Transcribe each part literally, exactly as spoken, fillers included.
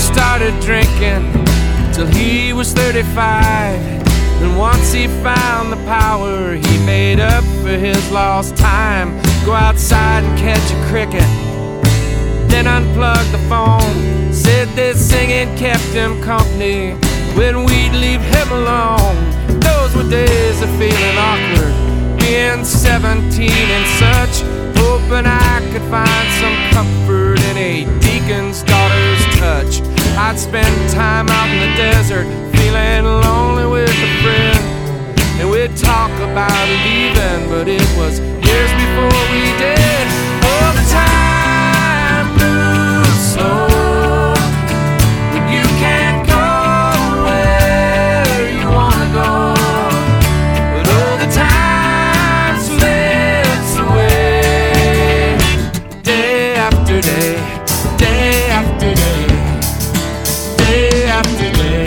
started drinking till he was thirty-five. And once he found the power, he made up for his lost time. Go outside and catch a cricket, then unplug the phone. Said that singing kept him company when we'd leave him alone. Those were days of feeling awkward, being seventeen and such, hoping I could find some comfort in a deacon's daughter's touch. I'd spend time out in the desert, feeling lonely with a friend, and we'd talk about leaving, but it was years before we did. All the time moves slow, but you can't go where you wanna go. But all the time slips away, day after day, day after day, day after day.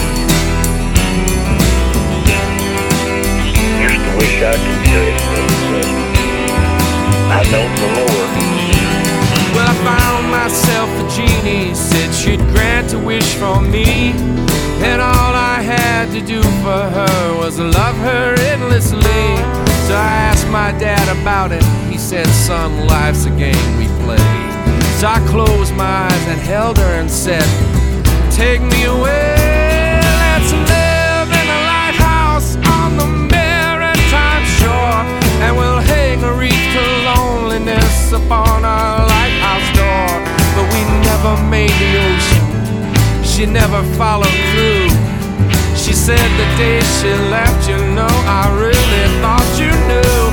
Used to wish I could say it, I know the Lord. Well, I found myself a genie, said she'd grant a wish for me, and all I had to do for her was love her endlessly. So I asked my dad about it. He said, son, life's a game we play. So I closed my eyes and held her and said, take me away, let's live in a lighthouse on the maritime shore, and we'll hang a wreath to loneliness upon our lighthouse door. But we never made the ocean, she never followed through. She said the day she left, you know, I really thought you knew.